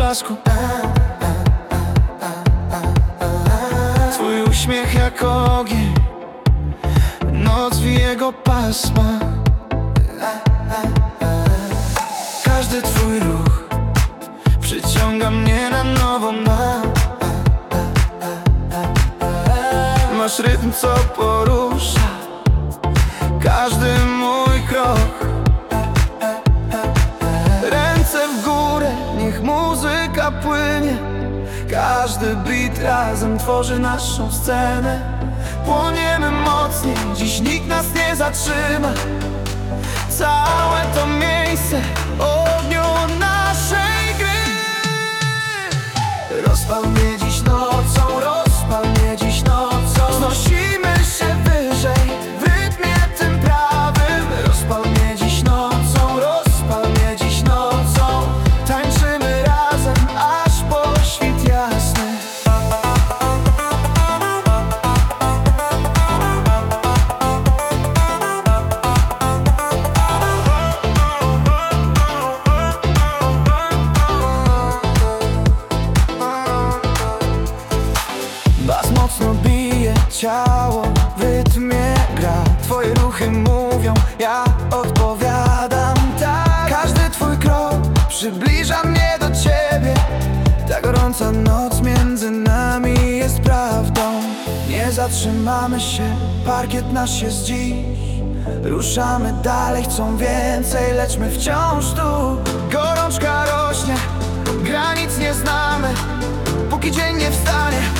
blasku. Twój uśmiech jak ogień, noc w jego pasma. Każdy twój ruch przyciąga mnie na nowo. Masz rytm, co porusza każdy mój krok. Ręce w górę, niech muzyka płynie. Każdy beat razem tworzy naszą scenę. Płoniemy mocniej, dziś nikt nas nie zatrzyma. Całe to miejsce ogniu naszej gry. Rozpal mnie dziś nocą, rozpal mnie dziś nocą. Znosimy się wyżej w rytmie tym prawym. Rozpal mnie dziś nocą, rozpal mnie dziś nocą. Tańczymy razem, aż po świt jasny. Bas mocno bije, ciało w rytmie gra. Twoje ruchy mówią, ja odpowiadam tak. Każdy twój krok przybliża mnie do ciebie. Ta gorąca noc między nami jest prawdą. Nie zatrzymamy się, parkiet nasz jest dziś. Ruszamy dalej, chcą więcej, lecz my wciąż tu. Gorączka rośnie, granic nie znamy. Póki dzień nie wstanie,